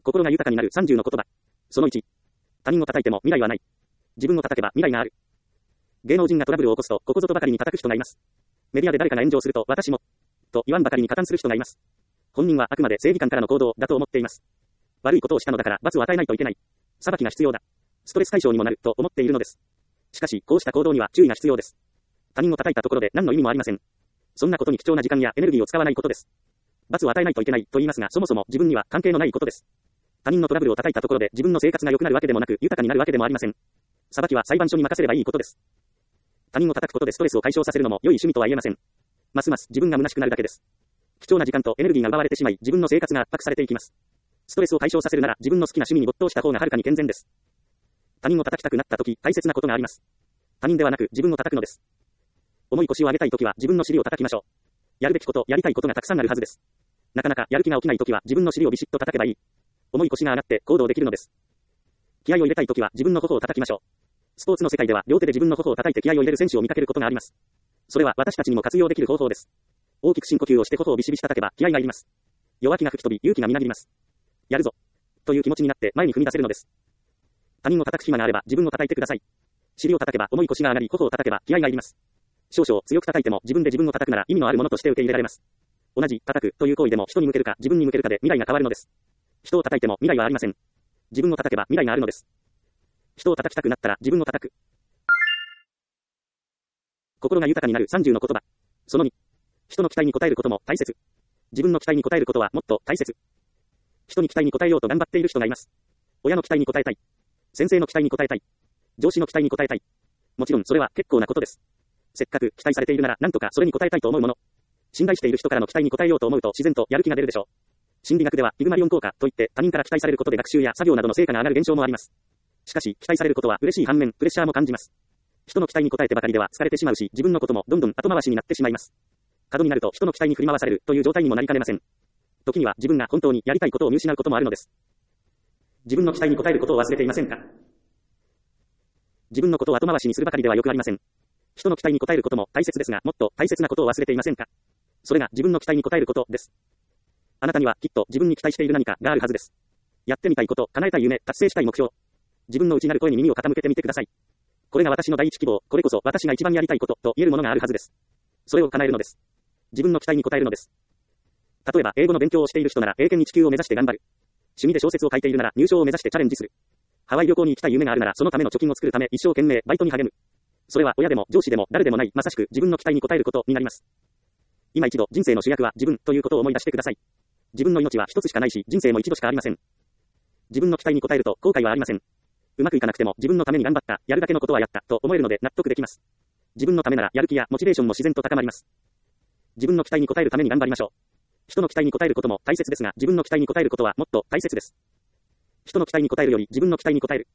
心が豊かになる30の言葉。その1。他人を叩いても未来はない。自分を叩けば未来がある。芸能人がトラブルを起こすと、ここぞとばかりに叩く人がいます。メディアで誰かが炎上すると、私も、と言わんばかりに加担する人がいます。本人はあくまで正義感からの行動だと思っています。悪いことをしたのだから罰を与えないといけない。裁きが必要だ。ストレス解消にもなると思っているのです。しかし、こうした行動には注意が必要です。他人を叩いたところで何の意味もありません。そんなことに貴重な時間やエネルギーを使わないことです。罰を与えないといけないと言いますが、そもそも自分には関係のないことです。他人のトラブルを叩いたところで自分の生活が良くなるわけでもなく、豊かになるわけでもありません。裁きは裁判所に任せればいいことです。他人を叩くことでストレスを解消させるのも良い趣味とは言えません。ますます自分が虚しくなるだけです。貴重な時間とエネルギーが奪われてしまい、自分の生活が圧迫されていきます。ストレスを解消させるなら自分の好きな趣味に没頭した方がはるかに健全です。他人を叩きたくなった時、大切なことがあります。他人ではなく自分を叩くのです。重い腰を上げたい時は自分の尻を叩きましょう。やるべきこと、やりたいことがたくさんあるはずです。なかなかやる気が起きない時は自分の尻をビシッと叩けばいい。重い腰が上がって行動できるのです。気合を入れたい時は自分の頬を叩きましょう。スポーツの世界では両手で自分の頬を叩いて気合を入れる選手を見かけることがあります。それは私たちにも活用できる方法です。大きく深呼吸をして頬をビシビシ叩けば気合がいります。弱気が吹き飛び勇気がみなぎります。やるぞという気持ちになって前に踏み出せるのです。他人を叩く暇があれば自分を叩いてください。尻を叩けば重い腰が上がり、頬を叩けば気合がいります。少々強く叩いても自分で自分を叩くなら意味のあるものとして受け入れられます。同じ叩くという行為でも人に向けるか自分に向けるかで未来が変わるのです。人を叩いても未来はありません。自分を叩けば未来があるのです。人を叩きたくなったら自分を叩く。心が豊かになる30の言葉。その2。人の期待に応えることも大切。自分の期待に応えることはもっと大切。人に期待に応えようと頑張っている人がいます。親の期待に応えたい。先生の期待に応えたい。上司の期待に応えたい。もちろんそれは結構なことです。せっかく期待されているならなんとかそれに応えたいと思うもの。信頼している人からの期待に応えようと思うと自然とやる気が出るでしょう。心理学ではピグマリオン効果といって他人から期待されることで学習や作業などの成果が上がる現象もあります。しかし期待されることは嬉しい反面プレッシャーも感じます。人の期待に応えてばかりでは疲れてしまうし自分のこともどんどん後回しになってしまいます。過度になると人の期待に振り回されるという状態にもなりかねません。時には自分が本当にやりたいことを見失うこともあるのです。自分の期待に応えることを忘れていませんか？自分のことを後回しにするばかりではよくありません。人の期待に応えることも大切ですが、もっと大切なことを忘れていませんか？それが自分の期待に応えることです。あなたにはきっと自分に期待している何かがあるはずです。やってみたいこと、叶えたい夢、達成したい目標。自分の内なる声に耳を傾けてみてください。これが私の第一希望、これこそ私が一番やりたいことと言えるものがあるはずです。それを叶えるのです。自分の期待に応えるのです。例えば英語の勉強をしている人なら英検1級を目指して頑張る。趣味で小説を書いているなら入賞を目指してチャレンジする。ハワイ旅行に行きたい夢があるならそのための貯金を作るため一生懸命バイトに励む。それは親でも上司でも誰でもない、まさしく自分の期待に応えることになります。今一度人生の主役は自分ということを思い出してください。自分の命は一つしかないし、人生も一度しかありません。自分の期待に応えると後悔はありません。うまくいかなくても自分のために頑張った、やるだけのことはやったと思えるので納得できます。自分のためならやる気やモチベーションも自然と高まります。自分の期待に応えるために頑張りましょう。人の期待に応えることも大切ですが、自分の期待に応えることはもっと大切です。人の期待に応えるより自分の期待に応える。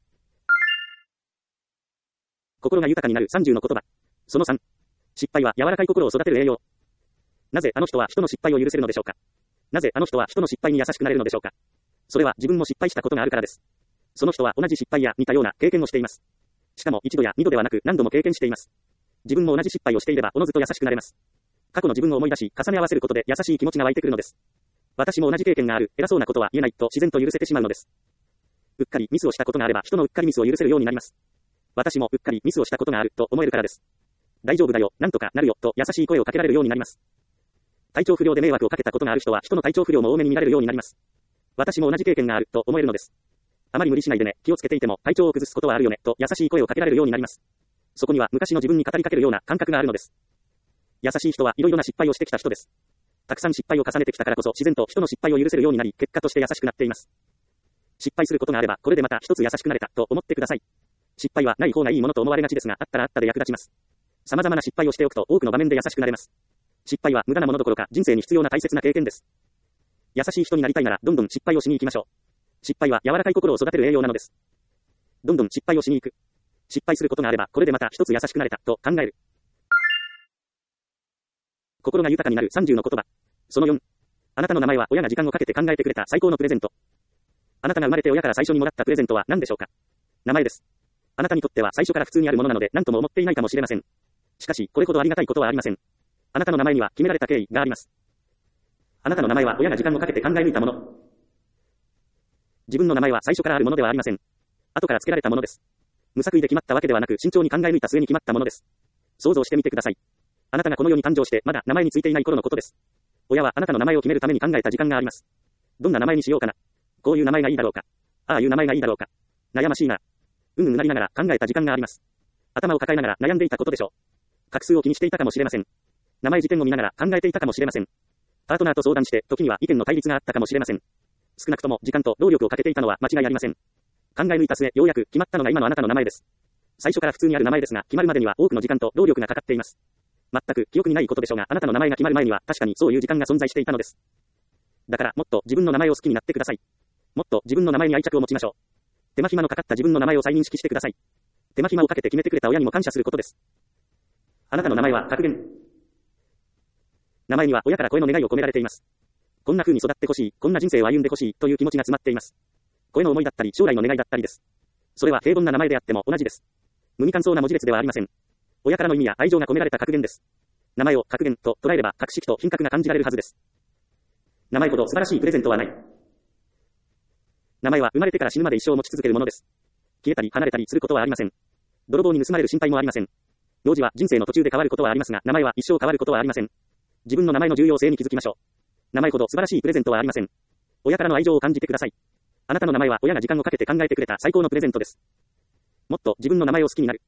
心が豊かになる30の言葉。その3。失敗は柔らかい心を育てる栄養。なぜあの人は人の失敗を許せるのでしょうか。なぜあの人は人の失敗に優しくなれるのでしょうか。それは自分も失敗したことがあるからです。その人は同じ失敗や似たような経験をしています。しかも一度や二度ではなく何度も経験しています。自分も同じ失敗をしていればおのずと優しくなれます。過去の自分を思い出し重ね合わせることで優しい気持ちが湧いてくるのです。私も同じ経験がある、偉そうなことは言えないと自然と許せてしまうのです。うっかりミスをしたことがあれば人のうっかりミスを許せるようになります。私もうっかりミスをしたことがあると思えるからです。大丈夫だよ、なんとかなるよと優しい声をかけられるようになります。体調不良で迷惑をかけたことがある人は人の体調不良も多めに見られるようになります。私も同じ経験があると思えるのです。あまり無理しないでね、気をつけていても体調を崩すことはあるよねと優しい声をかけられるようになります。そこには昔の自分に語りかけるような感覚があるのです。優しい人はいろいろな失敗をしてきた人です。たくさん失敗を重ねてきたからこそ自然と人の失敗を許せるようになり、結果として優しくなっています。失敗することがあればこれでまた一つ優しくなれたと思ってください。失敗はない方がいいものと思われがちですが、あったらあったで役立ちます。様々な失敗をしておくと多くの場面で優しくなれます。失敗は無駄なものどころか人生に必要な大切な経験です。優しい人になりたいならどんどん失敗をしに行きましょう。失敗は柔らかい心を育てる栄養なのです。どんどん失敗をしに行く。失敗することがあればこれでまた一つ優しくなれたと考える。心が豊かになる30の言葉。その4。あなたの名前は親が時間をかけて考えてくれた最高のプレゼント。あなたが生まれて親から最初にもらったプレゼントは何でしょうか。名前です。あなたにとっては最初から普通にあるものなので何とも思っていないかもしれません。しかしこれほどありがたいことはありません。あなたの名前には決められた経緯があります。あなたの名前は親が時間をかけて考え抜いたもの。 自分の名前は最初からあるものではありません。後から付けられたものです。無作為で決まったわけではなく、慎重に考え抜いた末に決まったものです。想像してみてください。あなたがこの世に誕生して、まだ名前についていない頃のことです。親はあなたの名前を決めるために考えた時間があります。どんな名前にしようかな。こういう名前がいいだろうか。ああいう名前がいいだろうか。悩ましいな。なりながら考えた時間があります。頭を抱えながら悩んでいたことでしょう。画数を気にしていたかもしれません。名前辞典を見ながら考えていたかもしれません。パートナーと相談して、時には意見の対立があったかもしれません。少なくとも時間と労力をかけていたのは間違いありません。考え抜いた末、ようやく決まったのが今のあなたの名前です。最初から普通にある名前ですが、決まるまでには多くの時間と労力がかかっています。全く記憶にないことでしょうが、あなたの名前が決まる前には確かにそういう時間が存在していたのです。だからもっと自分の名前を好きになってください。もっと自分の名前に愛着を持ちましょう。手間暇のかかった自分の名前を再認識してください。手間暇をかけて決めてくれた親にも感謝することです。あなたの名前は格言。名前には親から声の願いを込められています。こんな風に育ってほしい、こんな人生を歩んでほしいという気持ちが詰まっています。声の思いだったり、将来の願いだったりです。それは平凡な名前であっても同じです。無味乾燥な文字列ではありません。親からの意味や愛情が込められた格言です。名前を格言と捉えれば、格式と品格が感じられるはずです。名前ほど素晴らしいプレゼントはない。名前は生まれてから死ぬまで一生持ち続けるものです。消えたり離れたりすることはありません。泥棒に盗まれる心配もありません。名字は人生の途中で変わることはありますが、名前は一生変わることはありません。自分の名前の重要性に気づきましょう。名前ほど素晴らしいプレゼントはありません。親からの愛情を感じてください。あなたの名前は親が時間をかけて考えてくれた最高のプレゼントです。もっと自分の名前を好きになる。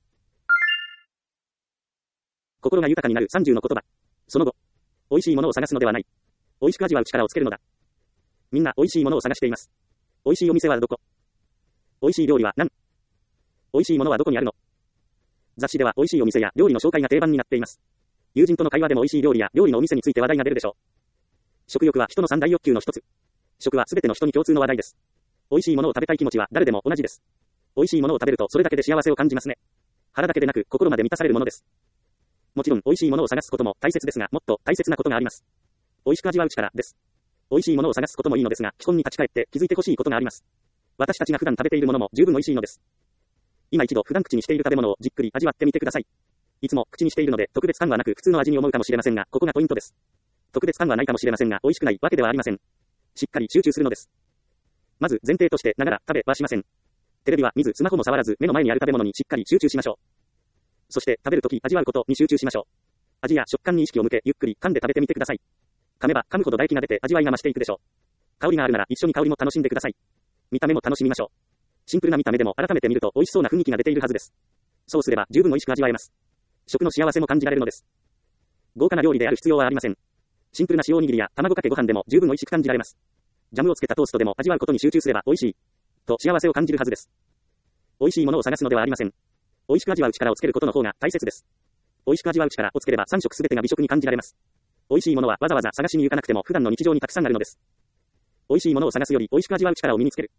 心が豊かになる30の言葉。その後、美味しいものを探すのではない。美味しく味わう力をつけるのだ。みんな美味しいものを探しています。美味しいお店はどこ？美味しい料理は何？美味しいものはどこにあるの？雑誌では美味しいお店や料理の紹介が定番になっています。友人との会話でも美味しい料理や料理のお店について話題が出るでしょう。食欲は人の三大欲求の一つ。食はすべての人に共通の話題です。美味しいものを食べたい気持ちは誰でも同じです。美味しいものを食べるとそれだけで幸せを感じますね。腹だけでなく心まで満たされるものです。もちろん美味しいものを探すことも大切ですが、もっと大切なことがあります。美味しく味わう力です。美味しいものを探すこともいいのですが、基本に立ち返って気づいてほしいことがあります。私たちが普段食べているものも十分美味しいのです。今一度普段口にしている食べ物をじっくり味わってみてください。いつも口にしているので特別感はなく普通の味に思うかもしれませんが、ここがポイントです。特別感はないかもしれませんが、美味しくないわけではありません。しっかり集中するのです。まず前提としてながら食べはしません。テレビは見ずスマホも触らず目の前にある食べ物にしっかり集中しましょう。そして食べるとき味わうことに集中しましょう。味や食感に意識を向けゆっくり噛んで食べてみてください。噛めば噛むほど唾液が出て味わいが増していくでしょう。香りがあるなら一緒に香りも楽しんでください。見た目も楽しみましょう。シンプルな見た目でも改めて見ると美味しそうな雰囲気が出ているはずです。そうすれば十分美味しく味わえます。食の幸せも感じられるのです。豪華な料理である必要はありません。シンプルな塩おにぎりや卵かけご飯でも十分美味しく感じられます。ジャムをつけたトーストでも味わうことに集中すれば美味しいと幸せを感じるはずです。美味しいものを探すのではありません。美味しく味わう力をつけることの方が大切です。美味しく味わう力をつければ3食すべてが美食に感じられます。美味しいものはわざわざ探しに行かなくても普段の日常にたくさんあるのです。美味しいものを探すより美味しく味わう力を身につける。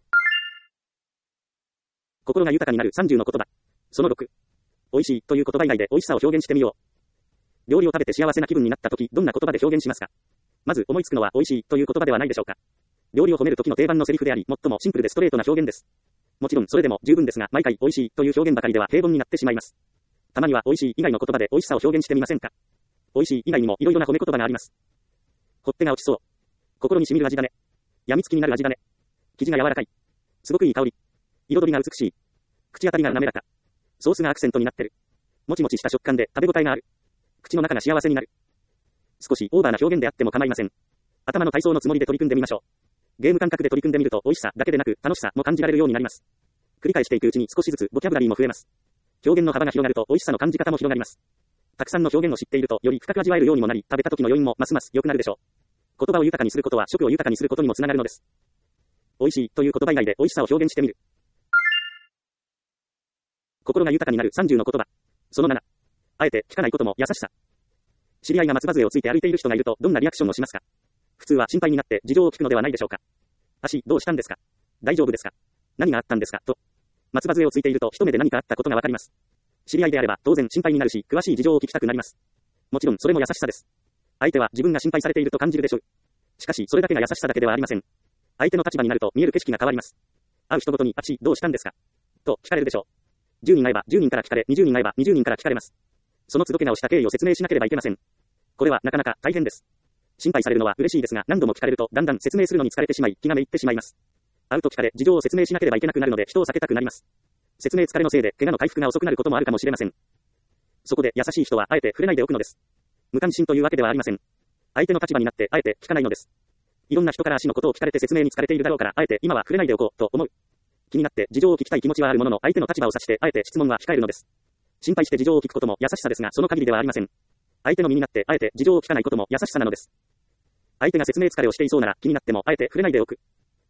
心が豊かになる30の言葉。その6。美味しいという言葉以外で美味しさを表現してみよう。料理を食べて幸せな気分になった時、どんな言葉で表現しますか？まず思いつくのは美味しいという言葉ではないでしょうか。料理を褒める時の定番のセリフであり、最もシンプルでストレートな表現です。もちろんそれでも十分ですが、毎回美味しいという表現ばかりでは平凡になってしまいます。たまには美味しい以外の言葉で美味しさを表現してみませんか？美味しい以外にもいろいろな褒め言葉があります。ほってが落ちそう。心に染みる味だね。やみつきになる味だね。生地が柔らかい。すごくいい香り。彩りが美しい。口当たりが滑らか。ソースがアクセントになってる。もちもちした食感で食べ応えがある。口の中が幸せになる。少しオーバーな表現であっても構いません。頭の体操のつもりで取り組んでみましょう。ゲーム感覚で取り組んでみると美味しさだけでなく楽しさも感じられるようになります。繰り返していくうちに少しずつボキャブラリーも増えます。表現の幅が広がると美味しさの感じ方も広がります。たくさんの表現を知っているとより深く味わえるようにもなり、食べた時の余韻もますます良くなるでしょう。言葉を豊かにすることは食を豊かにすることにもつながるのです。美味しいという言葉以外で美味しさを表現してみる。心が豊かになる30の言葉。その7。あえて聞かないことも優しさ。知り合いが松葉杖をついて歩いている人がいるとどんなリアクションをしますか？普通は心配になって事情を聞くのではないでしょうか。足どうしたんですか？大丈夫ですか？何があったんですか？と。松葉杖をついていると一目で何かあったことがわかります。知り合いであれば当然心配になるし、詳しい事情を聞きたくなります。もちろんそれも優しさです。相手は自分が心配されていると感じるでしょう。しかしそれだけが優しさだけではありません。相手の立場になると見える景色が変わります。会う人ごとに足どうしたんですか？と聞かれるでしょう。10人会えば10人から聞かれ、20人会えば20人から聞かれます。その都度け直した経緯を説明しなければいけません。これはなかなか大変です。心配されるのは嬉しいですが、何度も聞かれるとだんだん説明するのに疲れてしまい、気がめいってしまいます。 会うと聞かれ、事情を説明しなければいけなくなるので人を避けたくなります。説明疲れのせいで怪我の回復が遅くなることもあるかもしれません。そこで優しい人はあえて触れないでおくのです。無関心というわけではありません。相手の立場になってあえて聞かないのです。いろんな人から足のことを聞かれて説明に疲れているだろうから、あえて今は触れないでおこうと思う。気になって事情を聞きたい気持ちはあるものの、相手の立場を指してあえて質問は控えるのです。心配して事情を聞くことも優しさですが、その限りではありません。相手の身になってあえて事情を聞かないことも優しさなのです。相手が説明疲れをしていそうなら気になってもあえて触れないでおく。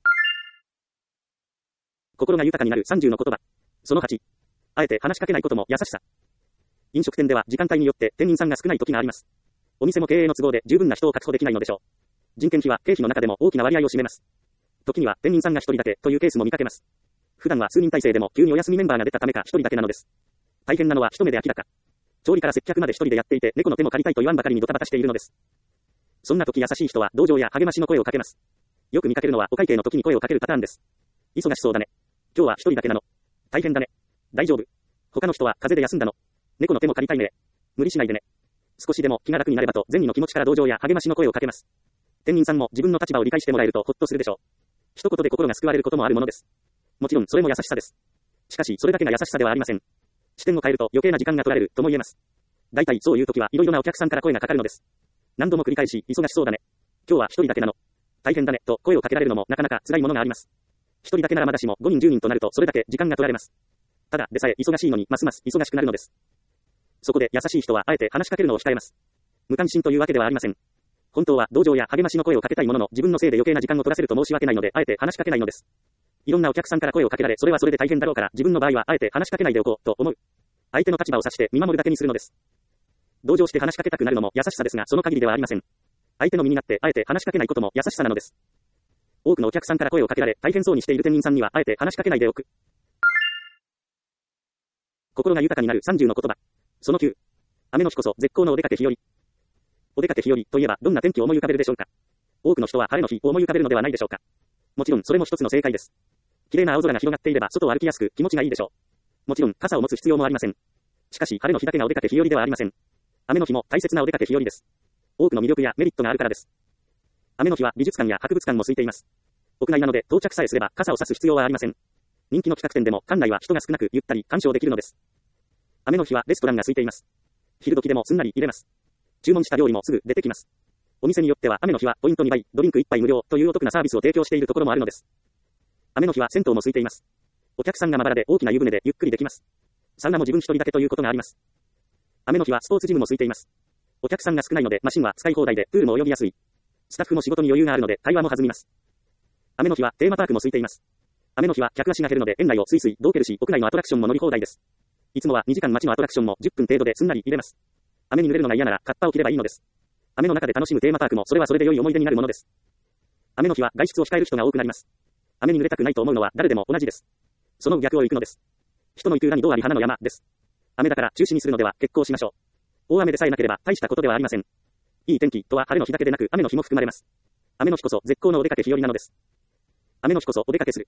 心が豊かになる30の言葉。その8。あえて話しかけないことも優しさ。飲食店では時間帯によって店員さんが少ない時があります。お店も経営の都合で十分な人を確保できないのでしょう。人件費は経費の中でも大きな割合を占めます。時には店員さんが一人だけというケースも見かけます。普段は数人体制でも急にお休みメンバーが出たためか一人だけなのです。大変なのは一目で明らか。調理から接客まで一人でやっていて、猫の手も借りたいと言わんばかりにドタバタしているのです。そんな時優しい人は同情や励ましの声をかけます。よく見かけるのはお会計の時に声をかけるパターンです。忙しそうだね。今日は一人だけなの。大変だね。大丈夫。他の人は風邪で休んだの。猫の手も借りたいね。無理しないでね。少しでも気が楽になればと善意の気持ちから同情や励ましの声をかけます。店員さんも自分の立場を理解してもらえるとほっとするでしょう。一言で心が救われることもあるものです。もちろんそれも優しさです。しかしそれだけが優しさではありません。視点を変えると余計な時間が取られるとも言えます。大体そういう時はいろいろなお客さんから声がかかるのです。何度も繰り返し忙しそうだね。今日は一人だけなの。大変だねと声をかけられるのもなかなか辛いものがあります。一人だけならまだしも5人10人となるとそれだけ時間が取られます。ただでさえ忙しいのにますます忙しくなるのです。そこで優しい人はあえて話しかけるのを控えます。無関心というわけではありません。本当は同情や励ましの声をかけたいものの自分のせいで余計な時間を取らせると申し訳ないのであえて話しかけないのです。いろんなお客さんから声をかけられそれはそれで大変だろうから自分の場合はあえて話しかけないでおこうと思う。相手の立場を指して見守るだけにするのです。同情して話しかけたくなるのも優しさですがその限りではありません。相手の身になってあえて話しかけないことも優しさなのです。多くのお客さんから声をかけられ大変そうにしている店員さんにはあえて話しかけないでおく。心が豊かになる30の言葉。その9。雨の日こそ絶好のお出かけ日和。お出かけ日和といえばどんな天気を思い浮かべるでしょうか。多くの人は晴れの日を思い浮かべるのではないでしょうか。もちろんそれも一つの正解です。綺麗な青空が広がっていれば外を歩きやすく気持ちがいいでしょう。もちろん傘を持つ必要もありません。しかし晴れの日だけがお出かけ日和ではありません。雨の日も大切なお出かけ日和です。多くの魅力やメリットがあるからです。雨の日は美術館や博物館も空いています。屋内なので到着さえすれば傘を差す必要はありません。人気の企画展でも館内は人が少なくゆったり鑑賞できるのです。雨の日はレストランが空いています。昼時でもすんなり入れます。注文した料理もすぐ出てきます。お店によっては雨の日はポイント2倍、ドリンク1杯無料というお得なサービスを提供しているところもあるのです。雨の日は銭湯も空いています。お客さんがまばらで大きな湯船でゆっくりできます。サウナも自分一人だけということがあります。雨の日はスポーツジムも空いています。お客さんが少ないのでマシンは使い放題でプールも泳ぎやすい。スタッフも仕事に余裕があるので会話も弾みます。雨の日はテーマパークも空いています。雨の日は客足が減るので園内をスイスイ動けるし屋内のアトラクションも乗り放題です。いつもは2時間待ちのアトラクションも10分程度ですんなり入れます。雨に濡れるのが嫌ならカッパを着ればいいのです。雨の中で楽しむテーマパークもそれはそれで良い思い出になるものです。雨の日は外出を控える人が多くなります。雨に濡れたくないと思うのは誰でも同じです。その逆を行くのです。人の行く裏にどうあり花の山です。雨だから中止にするのでは結構しましょう。大雨でさえなければ大したことではありません。いい天気とは晴れの日だけでなく雨の日も含まれます。雨の日こそ絶好のお出かけ日和なのです。雨の日こそお出かけする。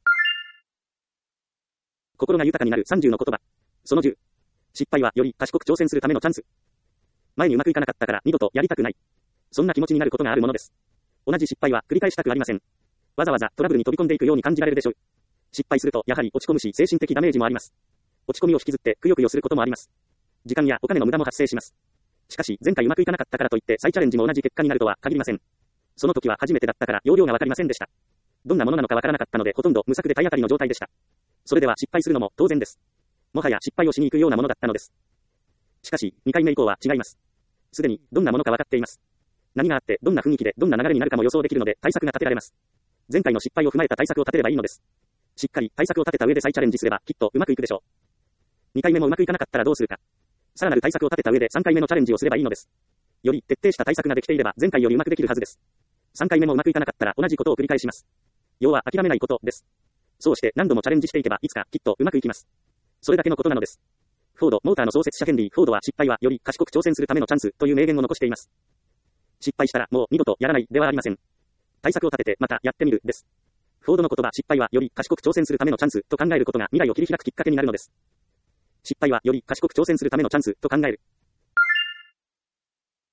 心が豊かになる30の言葉。その10。失敗はより賢く挑戦するためのチャンス。前にうまくいかなかったから二度とやりたくない。そんな気持ちになることがあるものです。同じ失敗は繰り返したくありません。わざわざトラブルに飛び込んでいくように感じられるでしょう。失敗するとやはり落ち込むし精神的ダメージもあります。落ち込みを引きずってくよくよすることもあります。時間やお金の無駄も発生します。しかし前回うまくいかなかったからといって再チャレンジも同じ結果になるとは限りません。その時は初めてだったから要領がわかりませんでした。どんなものなのかわからなかったのでほとんど無策で体当たりの状態でした。それでは失敗するのも当然です。もはや失敗をしに行くようなものだったのです。しかし2回目以降は違います。すでにどんなものか分かっています。何があってどんな雰囲気でどんな流れになるかも予想できるので対策が立てられます。前回の失敗を踏まえた対策を立てればいいのです。しっかり対策を立てた上で再チャレンジすればきっとうまくいくでしょう。2回目もうまくいかなかったらどうするか。さらなる対策を立てた上で3回目のチャレンジをすればいいのです。より徹底した対策ができていれば前回よりうまくできるはずです。3回目もうまくいかなかったら同じことを繰り返します。要は諦めないことです。そうして何度もチャレンジしていけばいつかきっとうまくいきます。それだけのことなのです。フォード・モーターの創設者ヘンリー・フォードは失敗はより賢く挑戦するためのチャンスという名言を残しています。失敗したらもう二度とやらないではありません。対策を立ててまたやってみるです。フォードの言葉失敗はより賢く挑戦するためのチャンスと考えることが未来を切り開くきっかけになるのです。失敗はより賢く挑戦するためのチャンスと考える。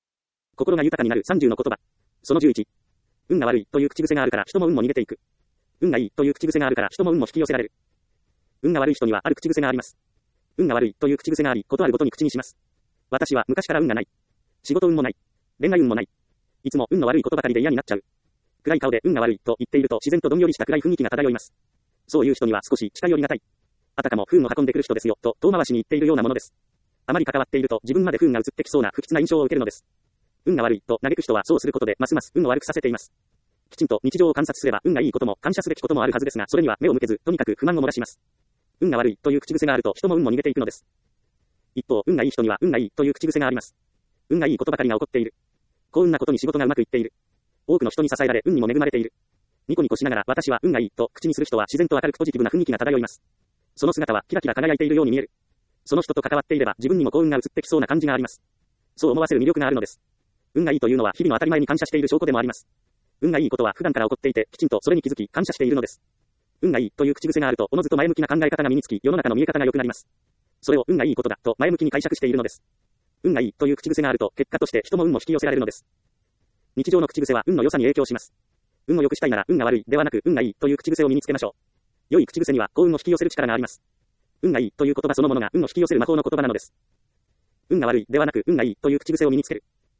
心が豊かになる30の言葉。その11。運が悪いという口癖があるから人も運も逃げていく。 運がいいという口癖があるから人も運も引き寄せられる。運が悪い人にはある口癖があります。運が悪いという口癖があり、ことあるごとに口にします。私は昔から運がない。仕事運もない。恋愛運もない。いつも運の悪いことばかりで嫌になっちゃう。暗い顔で運が悪いと言っていると自然とどんよりした暗い雰囲気が漂います。そういう人には少し近寄りがたい。あたかも不運を運んでくる人ですよと遠回しに言っているようなものです。あまり関わっていると自分まで不運が移ってきそうな不吉な印象を受けるのです。運が悪いと嘆く人はそうすることでますます運を悪くさせています。きちんと日常を観察すれば運がいいことも感謝すべきこともあるはずですが、それには目を向けずとにかく不満を漏らします。運が悪いという口癖があると人も運も逃げていくのです。一方、運がいい人には運がいいという口癖があります。運がいいことばかりが起こっている。幸運なことに仕事がうまくいっている。多くの人に支えられ運にも恵まれている。ニコニコしながら私は運がいいと口にする人は自然と明るくポジティブな雰囲気が漂います。その姿はキラキラ輝いているように見える。その人と関わっていれば自分にも幸運が移ってきそうな感じがあります。そう思わせる魅力があるのです。運がいいというのは日々の当たり前に感謝している証拠でもあります。運がいいことは普段から起こっていてきちんとそれに気づき感謝しているのです。運がいいという口癖があるとおのずと前向きな考え方が身につき世の中の見え方が良くなります。それを運がいいことだと前向きに解釈しているのです。運がいいという口癖があると結果として人も運も引き寄せられるのです。日常の口癖は運の良さに影響します。運を良くしたいなら運が悪いではなく運がいいという口癖を身につけましょう。良い口癖には幸運を引き寄せる力があります。運がいいという言葉そのものが運を引き寄せる魔法の言葉なのです。運が悪いではなく運がいいという口癖を身につける。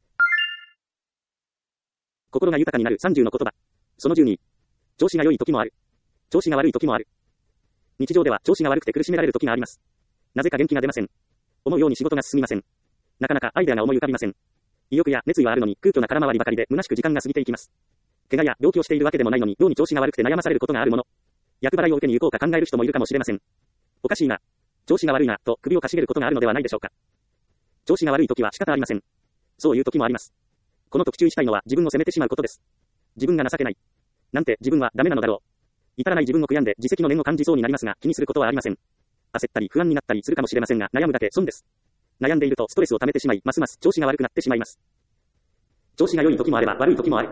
心が豊かになる30の言葉。その12。調子が良い時もある。調子が悪い時もある。日常では調子が悪くて苦しめられる時があります。なぜか元気が出ません。思うように仕事が進みません。なかなかアイデアが思い浮かびません。意欲や熱意はあるのに空虚な空回りばかりで虚しく時間が過ぎていきます。怪我や病気をしているわけでもないのに妙に調子が悪くて悩まされることがあるもの。厄払いを受けに行こうか考える人もいるかもしれません。おかしいな。調子が悪いなと首をかしげることがあるのではないでしょうか。調子が悪い時は仕方ありません。そういう時もあります。この時注意したいのは自分を責めてしまうことです。自分が情けない。なんて自分はダメなのだろう。至らない自分を悔やんで自責の念を感じそうになりますが気にすることはありません。焦ったり不安になったりするかもしれませんが悩むだけ損です。悩んでいるとストレスを溜めてしまいますます調子が悪くなってしまいます。調子が良い時もあれば悪い時もある。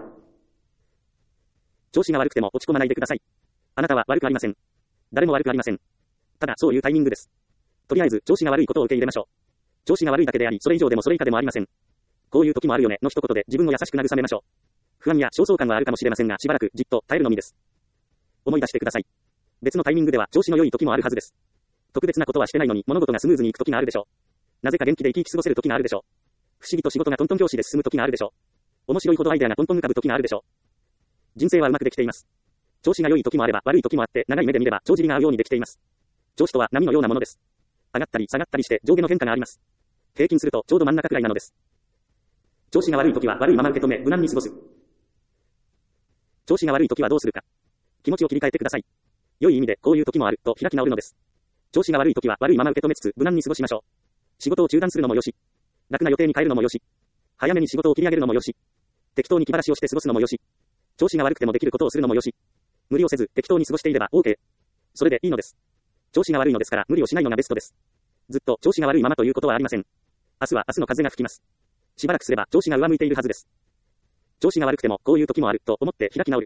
調子が悪くても落ち込まないでください。あなたは悪くありません。誰も悪くありません。ただそういうタイミングです。とりあえず調子が悪いことを受け入れましょう。調子が悪いだけでありそれ以上でもそれ以下でもありません。こういう時もあるよねの一言で自分を優しく慰めましょう。不安や焦燥感はあるかもしれませんがしばらくじっと耐えるのみです。思い出してください。別のタイミングでは調子の良い時もあるはずです。特別なことはしてないのに物事がスムーズにいく時があるでしょう。なぜか元気で生き生き過ごせる時があるでしょう。不思議と仕事がトントン拍子で進む時があるでしょう。面白いほどアイデアがトントン浮かぶ時があるでしょう。人生はうまくできています。調子が良い時もあれば悪い時もあって長い目で見れば帳尻が合うようにできています。調子とは波のようなものです。上がったり下がったりして上下の変化があります。平均するとちょうど真ん中くらいなのです。調子が悪い時は悪いまま受け止め無難に過ごす。調子が悪い時はどうするか。気持ちを切り替えてください。良い意味でこういう時もあると開き直るのです。調子が悪い時は悪いまま受け止めつつ無難に過ごしましょう。仕事を中断するのもよし、楽な予定に変えるのもよし、早めに仕事を切り上げるのもよし、適当に気晴らしをして過ごすのもよし、調子が悪くてもできることをするのもよし、無理をせず適当に過ごしていれば OK。それでいいのです。調子が悪いのですから無理をしないのがベストです。ずっと調子が悪いままということはありません。明日は明日の風が吹きます。しばらくすれば調子が上向いているはずです。調子が悪くてもこういう時もあると思って開き直る。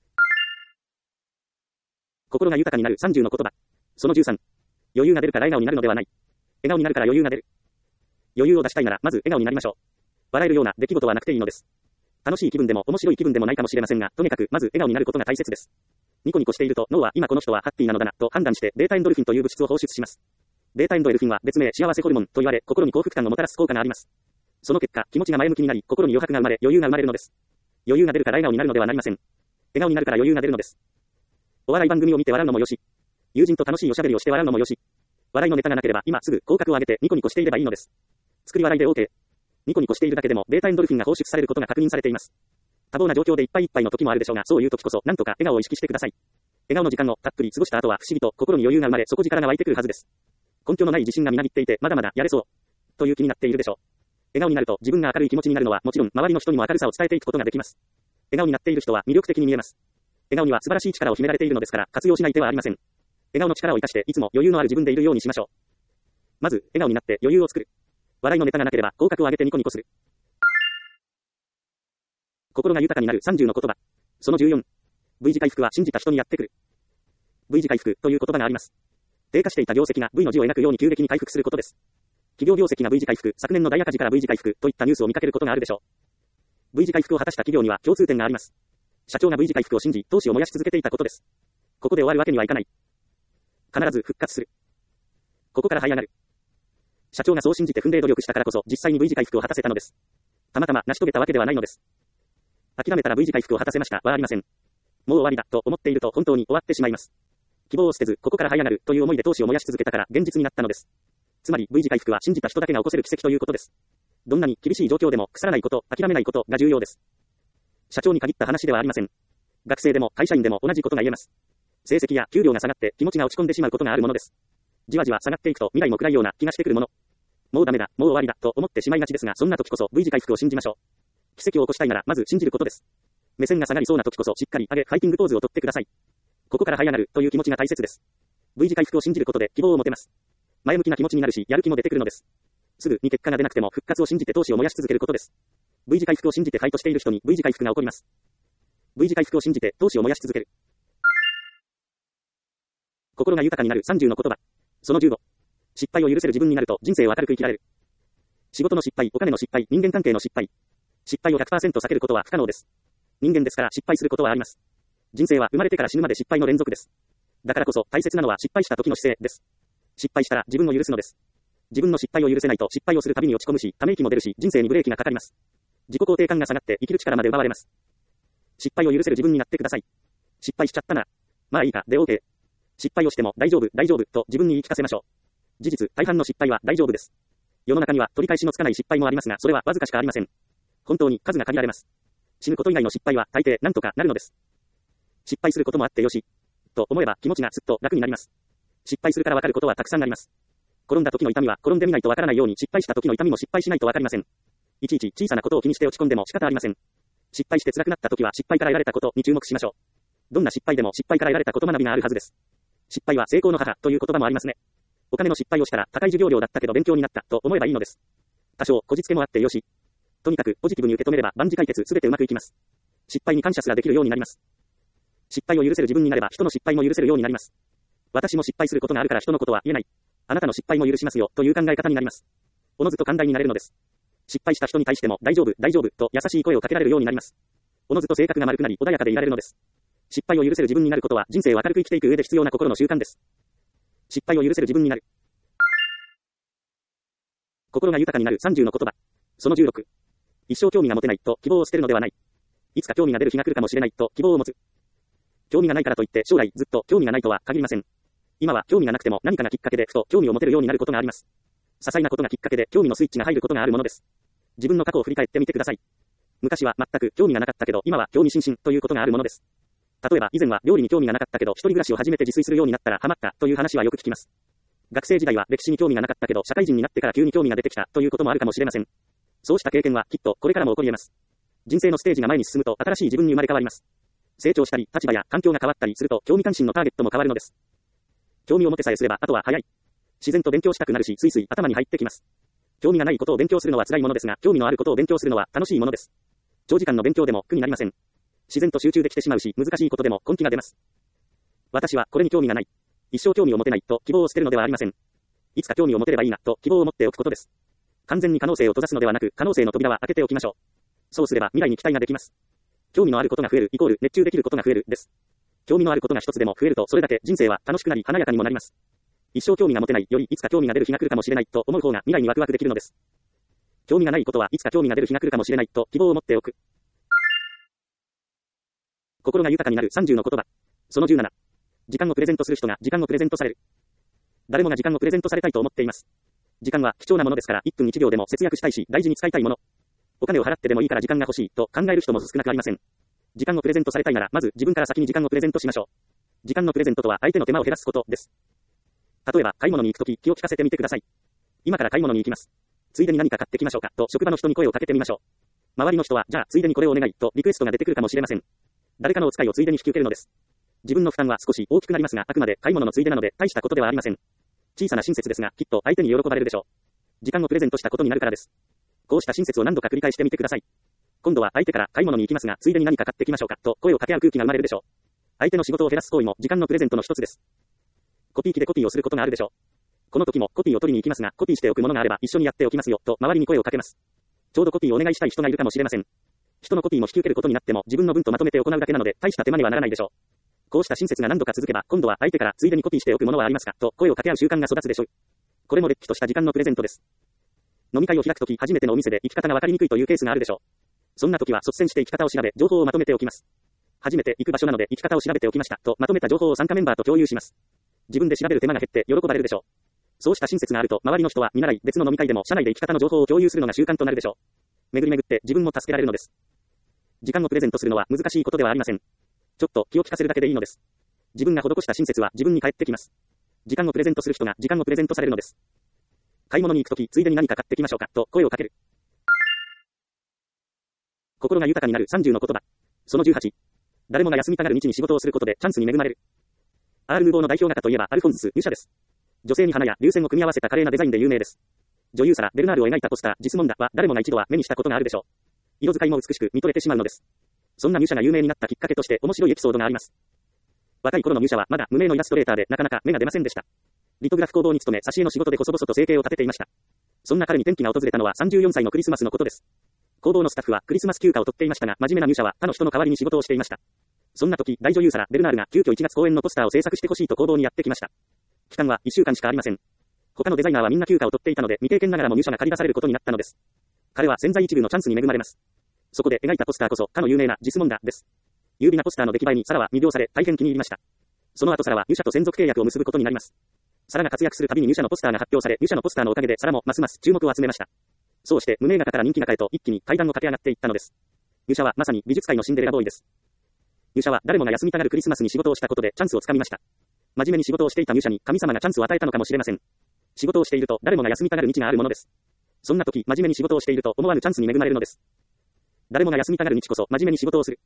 心が豊かになる30の言葉。その13。余裕が出るから笑顔になるのではない。笑顔になるから余裕が出る。余裕を出したいならまず笑顔になりましょう。笑えるような出来事はなくていいのです。楽しい気分でも面白い気分でもないかもしれませんが、とにかくまず笑顔になることが大切です。ニコニコしていると脳は今この人はハッピーなのだなと判断してベータエンドルフィンという物質を放出します。ベータエンドルフィンは別名幸せホルモンと言われ心に幸福感をもたらす効果があります。その結果気持ちが前向きになり心に余白が生まれ余裕が生まれるのです。余裕が出るから笑顔になるのではなりません。笑顔になるから余裕が出るのです。お笑い番組を見て笑うのもよし、友人と楽しいおしゃべりをして笑うのもよし、笑いのネタがなければ今すぐ口角を上げてニコニコしていればいいのです。作り笑いで OK。ニコニコしているだけでもベータエンドルフィンが放出されることが確認されています。多忙な状況でいっぱいいっぱいの時もあるでしょうが、そういう時こそなんとか笑顔を意識してください。笑顔の時間をたっぷり過ごした後は不思議と心に余裕が生まれ底力が湧いてくるはずです。根拠のない自信がみなぎっていてまだまだやれそうという気になっているでしょう。笑顔になると自分が明るい気持ちになるのはもちろん周りの人にも明るさを伝えていくことができます。笑顔になっている人は魅力的に見えます。笑顔には素晴らしい力を秘められているのですから活用しない手はありません。笑顔の力を生かしていつも余裕のある自分でいるようにしましょう。まず笑顔になって余裕を作る。笑いのネタがなければ口角を上げてニコニコする。心が豊かになる30の言葉。その14。V 字回復は信じた人にやってくる。V 字回復という言葉があります。低下していた業績が V の字を描くように急激に回復することです。企業業績が V 字回復、昨年の大赤字から V 字回復といったニュースを見かけることがあるでしょう。V 字回復を果たした企業には共通点があります。社長が V 字回復を信じ、投資を燃やし続けていたことです。 ここで終わるわけにはいかない。必ず復活する。ここから這い上がる。社長がそう信じて踏んで努力したからこそ実際に V 字回復を果たせたのです。たまたま成し遂げたわけではないのです。諦めたら V 字回復を果たせましたはありません。もう終わりだと思っていると本当に終わってしまいます。希望を捨てずここから這い上がるという思いで闘志を燃やし続けたから現実になったのです。つまり V 字回復は信じた人だけが起こせる奇跡ということです。どんなに厳しい状況でも腐らないこと、諦めないことが重要です。社長に限った話ではありません。学生でも会社員でも同じことが言えます。成績や給料が下がって気持ちが落ち込んでしまうことがあるものです。じわじわ下がっていくと未来も暗いような気がしてくるもの。もうダメだ、もう終わりだと思ってしまいがちですが、そんな時こそ V 字回復を信じましょう。奇跡を起こしたいならまず信じることです。目線が下がりそうな時こそしっかり上げファイティングポーズをとってください。ここから這い上がるという気持ちが大切です。V 字回復を信じることで希望を持てます。前向きな気持ちになるし、やる気も出てくるのです。すぐに結果が出なくても復活を信じて闘志を燃やし続けることです。V 字回復を信じてファイトしている人に V 字回復が起こります。V 字回復を信じて闘志を燃やし続ける。心が豊かになる30の言葉。その15。失敗を許せる自分になると人生を明るく生きられる。仕事の失敗、お金の失敗、人間関係の失敗。失敗を 100% 避けることは不可能です。人間ですから失敗することはあります。人生は生まれてから死ぬまで失敗の連続です。だからこそ大切なのは失敗した時の姿勢です。失敗したら自分を許すのです。自分の失敗を許せないと失敗をするたびに落ち込むし、ため息も出るし、人生にブレーキがかかります。自己肯定感が下がって生きる力まで奪われます。失敗を許せる自分になってください。失敗しちゃったなら、まあいいかで OK。失敗をしても大丈夫、大丈夫と自分に言い聞かせましょう。事実、大半の失敗は大丈夫です。世の中には取り返しのつかない失敗もありますが、それはわずかしかありません。本当に数が限られます。死ぬこと以外の失敗は大抵なんとかなるのです。失敗することもあってよし、と思えば気持ちがすっと楽になります。失敗するからわかることはたくさんあります。転んだ時の痛みは転んでみないとわからないように失敗した時の痛みも失敗しないとわかりません。いちいち小さなことを気にして落ち込んでも仕方ありません。失敗して辛くなった時は失敗から得られたことに注目しましょう。どんな失敗でも失敗から得られたこと学びがあるはずです。失敗は成功の母という言葉もありますね。お金の失敗をしたら高い授業料だったけど勉強になったと思えばいいのです。多少こじつけもあってよし。とにかくポジティブに受け止めれば万事解決すべてうまくいきます。失敗に感謝すらできるようになります。失敗を許せる自分になれば人の失敗も許せるようになります。私も失敗することがあるから人のことは言えない。あなたの失敗も許しますよという考え方になります。おのずと寛大になれるのです。失敗した人に対しても大丈夫、大丈夫と優しい声をかけられるようになります。おのずと性格が丸くなり穏やかでいられるのです。失敗を許せる自分になることは人生を明るく生きていく上で必要な心の習慣です。失敗を許せる自分になる。心が豊かになる30の言葉。その16。一生興味が持てないと希望を捨てるのではない。いつか興味が出る日が来るかもしれないと希望を持つ。興味がないからといって将来ずっと興味がないとは限りません。今は興味がなくても何かがきっかけでふと興味を持てるようになることがあります。些細なことがきっかけで興味のスイッチが入ることがあるものです。自分の過去を振り返ってみてください。昔は全く興味がなかったけど今は興味津々ということがあるものです。例えば以前は料理に興味がなかったけど一人暮らしを始めて自炊するようになったらハマったという話はよく聞きます。学生時代は歴史に興味がなかったけど社会人になってから急に興味が出てきたということもあるかもしれません。そうした経験はきっとこれからも起こり得ます。人生のステージが前に進むと新しい自分に生まれ変わります。成長したり立場や環境が変わったりすると興味関心のターゲットも変わるのです。興味を持てさえすればあとは早い。自然と勉強したくなるしスイスイ頭に入ってきます。興味がないことを勉強するのは辛いものですが興味のあることを勉強するのは楽しいものです。長時間の勉強でも苦になりません。自然と集中できてしまうし難しいことでも根気が出ます。私はこれに興味がない。一生興味を持てないと希望を捨てるのではありません。いつか興味を持てればいいなと希望を持っておくことです。完全に可能性を閉ざすのではなく可能性の扉は開けておきましょう。そうすれば未来に期待ができます。興味のあることが増えるイコール熱中できることが増えるです。興味のあることが一つでも増えるとそれだけ人生は楽しくなり華やかにもなります。一生興味が持てないよりいつか興味が出る日が来るかもしれないと思う方が未来にワクワクできるのです。興味がないことはいつか興味が出る日が来るかもしれないと希望を持っておく。心が豊かになる30の言葉。その17。時間をプレゼントする人が時間をプレゼントされる。誰もが時間をプレゼントされたいと思っています。時間は貴重なものですから1分1秒でも節約したいし大事に使いたいもの。お金を払ってでもいいから時間が欲しいと考える人も少なくありません。時間をプレゼントされたいならまず自分から先に時間をプレゼントしましょう。時間のプレゼントとは相手の手間を減らすことです。例えば買い物に行くとき気を利かせてみてください。今から買い物に行きます。ついでに何か買ってきましょうかと職場の人に声をかけてみましょう。周りの人はじゃあついでにこれをお願いとリクエストが出てくるかもしれません。誰かのお使いをついでに引き受けるのです。自分の負担は少し大きくなりますがあくまで買い物のついでなので大したことではありません。小さな親切ですがきっと相手に喜ばれるでしょう。時間をプレゼントしたことになるからです。こうした親切を何度か繰り返してみてください。今度は相手から買い物に行きますがついでに何か買ってきましょうかと声を掛け合う空気が生まれるでしょう。相手の仕事を減らす行為も時間のプレゼントの一つです。コピー機でコピーをすることがあるでしょう。この時もコピーを取りに行きますがコピーしておくものがあれば一緒にやっておきますよと周りに声をかけます。ちょうどコピーをお願いしたい人がいるかもしれません。人のコピーも引き受けることになっても自分の分とまとめて行うだけなので大した手間にはならないでしょう。 こうした親切が何度か続けば、今度は相手からついでにコピーしておくものはありますかと声を掛け合う習慣が育つでしょう。これもれっきとした時間のプレゼントです。飲み会を開くとき、初めてのお店で行き方が分かりにくいというケースがあるでしょう。そんな時は率先して行き方を調べ、情報をまとめておきます。初めて行く場所なので行き方を調べておきましたとまとめた情報を参加メンバーと共有します。自分で調べる手間が減って喜ばれるでしょう。そうした親切があると、周りの人は見習い、別の飲み会でも社内で行き方の情報を共有するのが習慣となるでしょう。巡り巡って自分も助けられるのです。時間をプレゼントするのは難しいことではありません。ちょっと気を利かせるだけでいいのです。自分が施した親切は自分に返ってきます。時間をプレゼントする人が時間をプレゼントされるのです。買い物に行くとき、ついでに何か買ってきましょうかと声をかける。心が豊かになる30の言葉。その18。誰もが休みたがる日に仕事をすることでチャンスに恵まれる。アールヌーボーの代表画家といえばアルフォンス・ミュシャです。女性に花や流線を組み合わせた華麗なデザインで有名です。女優サラ・ベルナールを描いたポスター、実問だは誰もが一度は目にしたことがあるでしょう。色使いも美しく見とれてしまうのです。そんなミュシャが有名になったきっかけとして面白いエピソードがあります。若い頃のミュシャはまだ無名のイラストレーターでなかなか芽が出ませんでした。リトグラフ工房に勤め、挿絵の仕事で細々と生計を立てていました。そんな彼に転機が訪れたのは34歳のクリスマスのことです。工房のスタッフはクリスマス休暇を取っていましたが、真面目なミュシャは他の人の代わりに仕事をしていました。そんな時、大女優サラ・ベルナールが急遽1月公演のポスターを制作してほしいと工房にやってきました。期間は1週間しかありません。他のデザイナーはみんな休暇を取っていたので、未経験ながらもミュシャが借り出されることになったのです。彼は千載一遇のチャンスに恵まれます。そこで描いたポスターこそかの有名な実問だです。優美なポスターの出来栄えにサラは魅了され、大変気に入りました。その後サラはミュシャと専属契約を結ぶことになります。サラが活躍するたびにミュシャのポスターが発表され、ミュシャのポスターのおかげでサラもますます注目を集めました。そうして無名画家から人気画家へと一気に階段を駆け上がっていったのです。ミュシャはまさに美術界のシンデレラボーイです。ミュシャは誰もが休みたがるクリスマスに仕事をしたことでチャンスをつかみました。真面目に仕事をしていたミュシャに神様がチャンスを与えたのかもしれません。仕事をしていると誰もが休みたがる道があるものです。そんな時、真面目に仕事をしていると思わぬチャンスに恵まれるのです。誰もが休みたがる道こそ真面目に仕事をする。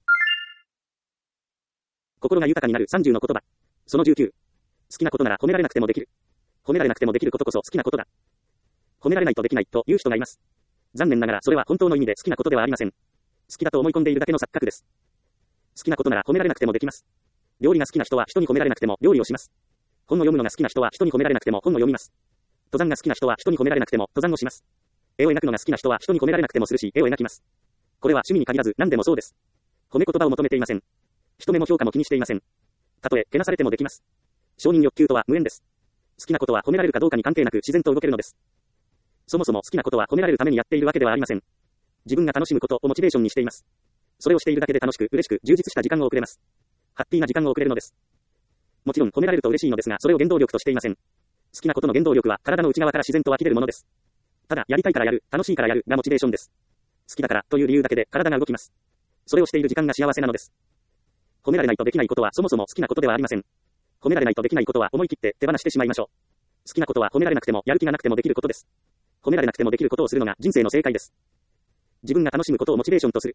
心が豊かになる30の言葉。その19。好きなことなら褒められなくてもできる。褒められなくてもできることこそ好きなことだ。褒められないとできないという人がいます。残念ながらそれは本当の意味で好きなことではありません。好きだと思い込んでいるだけの錯覚です。好きなことなら褒められなくてもできます。料理が好きな人は人に褒められなくても料理をします。本を読むのが好きな人は人に褒められなくても本を読みます。登山が好きな人は人に褒められなくても登山をします。絵を描くのが好きな人は人に褒められなくてもするし絵を描きます。これは趣味に限らず何でもそうです。褒め言葉を求めていません。人目も評価も気にしていません。たとえけなされてもできます。承認欲求とは無縁です。好きなことは褒められるかどうかに関係なく自然と動けるのです。そもそも好きなことは褒められるためにやっているわけではありません。自分が楽しむことをモチベーションにしています。それをしているだけで楽しく嬉しく充実した時間を送れます。ハッピーな時間を送れるのです。もちろん褒められると嬉しいのですが、それを原動力としていません。好きなことの原動力は体の内側から自然と湧き出るものです。ただやりたいからやる、楽しいからやるがモチベーションです。好きだからという理由だけで体が動きます。それをしている時間が幸せなのです。褒められないとできないことはそもそも好きなことではありません。褒められないとできないことは思い切って手放してしまいましょう。好きなことは褒められなくてもやる気がなくてもできることです。褒められなくてもできることをするのが人生の正解です。自分が楽しむことをモチベーションとする。